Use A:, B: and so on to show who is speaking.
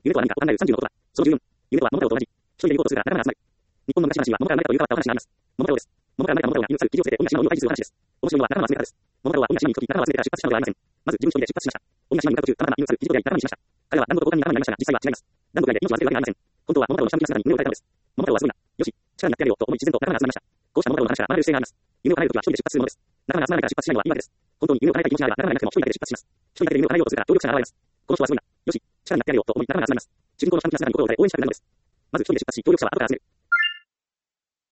A: 夢とは何かを考える30のことだ。その14。夢とは桃太郎と同じ。一人で行こうとするがなかなか集まる。日本の昔話は桃太郎の中という変わったお話があります。桃太郎です。桃太郎の中で桃太郎が犬を去る記事をつけて鬼が島の海を退治するお話です。この主人は仲間の集め方です。桃太郎は鬼が島に行くとき仲間を集めてから出発したのではありません。まず自分一人で出発しました。鬼が島に向かう途中、たまたま犬を去る記事をやり仲間にしました。彼は何度か交換に仲間になりましたが、実際は違います。何度かで命を預けるわけがありません。本当は桃太郎の下向きな姿に夢を打たれたのです。桃太郎はすごいな。よし、力になってやるよと思い自然と仲間が集まりました。こうした桃太郎の話から学べる姿勢があります。夢を叶えるときは一人で出発するものです。仲間が集まらないから出発しないのは言い訳です。本当に夢を叶えたい気持ちがあれば仲間がいなくても一人だけで出発します。一人だけで夢を叶えようとするから協力者が現れます。この人はすごいな。よし、力になってやるよと思い仲間が集まります。主人公の下向きな姿に心を打たれ応援したくなるのです。まず一人で出発し協力者は後から集める。